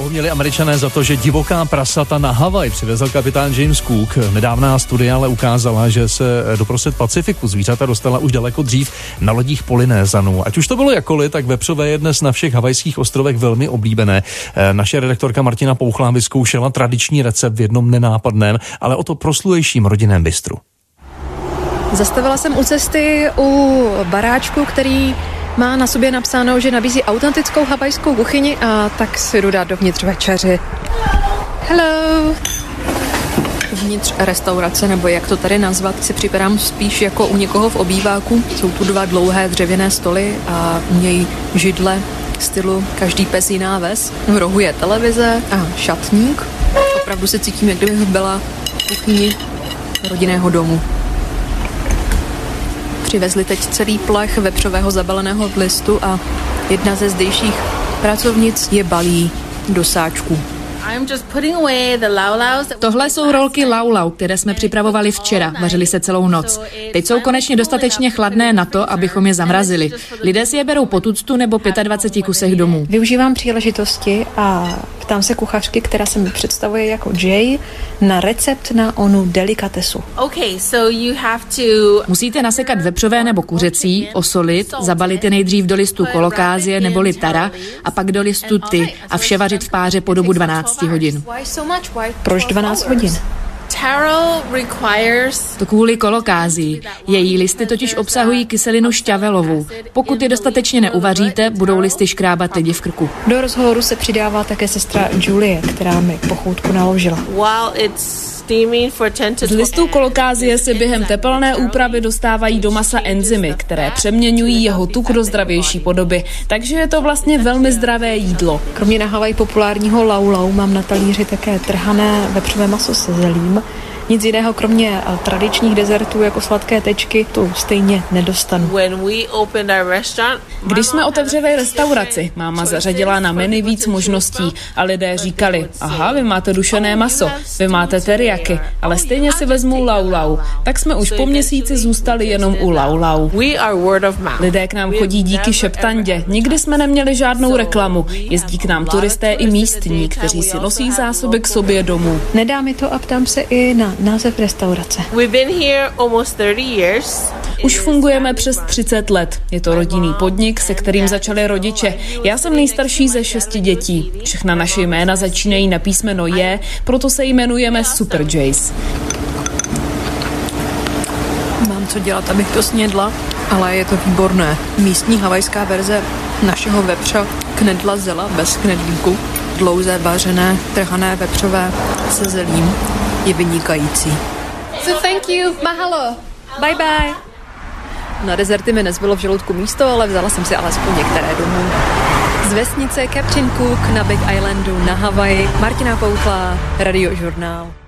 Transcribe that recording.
Toho měli Američané za to, že divoká prasata na Havaj přivezl kapitán James Cook. Nedávná studie ale ukázala, že se doprostřed Pacifiku zvířata dostala už daleko dřív na lodích Polynézanů. Ať už to bylo jakkoliv, tak vepřové je dnes na všech havajských ostrovech velmi oblíbené. Naše redaktorka Martina Pouchlá vyzkoušela tradiční recept v jednom nenápadném, ale o to proslulejším rodinném bistru. Zastavila jsem u cesty u baráčku, který má na sobě napsáno, že nabízí autentickou havajskou kuchyni, a tak si jdu dát dovnitř večeři. Hello! Uvnitř restaurace, nebo jak to tady nazvat, si připadám spíš jako u někoho v obýváku. Jsou tu 2 dlouhé dřevěné stoly a u něj židle stylu každý pes jiná ves. V rohu je televize a šatník. Opravdu se cítím, jak kdybych byla v kuchyni rodinného domu. Přivezli teď celý plech vepřového zabaleného v listu a jedna ze zdejších pracovnic je balí do sáčku. Tohle jsou rolky laulau, které jsme připravovali včera, vařili se celou noc. Teď jsou konečně dostatečně chladné na to, abychom je zamrazili. Lidé si je berou po tuctu nebo 25 kusech domů. Využívám příležitosti a ptám se kuchařky, která se mi představuje jako Jay, na recept na onu delikatesu. Musíte nasekat vepřové nebo kuřecí, osolit, zabalit je nejdřív do listu kolokázie neboli tara a pak do listu ty a vše vařit v páře po dobu 12 hodin. Proč 12 hodin? To kvůli kolokázii. Její listy totiž obsahují kyselinu šťavelovou. Pokud je dostatečně neuvaříte, budou listy škrábat lidi v krku. Do rozhovoru se přidává také sestra Julie, která mi pochoutku naložila. Z listů kolokázie se během tepelné úpravy dostávají do masa enzymy, které přeměňují jeho tuk do zdravější podoby. Takže je to vlastně velmi zdravé jídlo. Kromě na Havaji populárního laulau mám na talíři také trhané vepřové maso se zelím. Nic jiného kromě tradičních dezertů jako sladké tečky tu stejně nedostanu. Když jsme otevřeli restauraci, máma zařadila na menu víc možností a lidé říkali, aha, vy máte dušené maso, vy máte teriyaky, ale stejně si vezmu laulau. Tak jsme už po měsíci zůstali jenom u laulau. Lidé k nám chodí díky šeptandě, nikdy jsme neměli žádnou reklamu. Jezdí k nám turisté i místní, kteří si nosí zásoby k sobě domů. Nedá mi to a ptám se i na název restaurace. Už fungujeme přes 30 let. Je to rodinný podnik, se kterým začali rodiče. Já jsem nejstarší ze 6 dětí. Všechna naše jména začínají na písmeno J, proto se jmenujeme Super Jays. Mám co dělat, abych to snědla, ale je to výborné. Místní havajská verze našeho vepře knedla zela bez knedlíku. Dlouze vařené, trhané vepřové se zelím je vynikající. So thank you, mahalo, bye bye. Na dezerty mi nezbylo v žaludku místo, ale vzala jsem si alespoň některé domů. Z vesnice Captain Cook na Big Islandu na Havaji, Martina Pouchlá, Radiožurnál.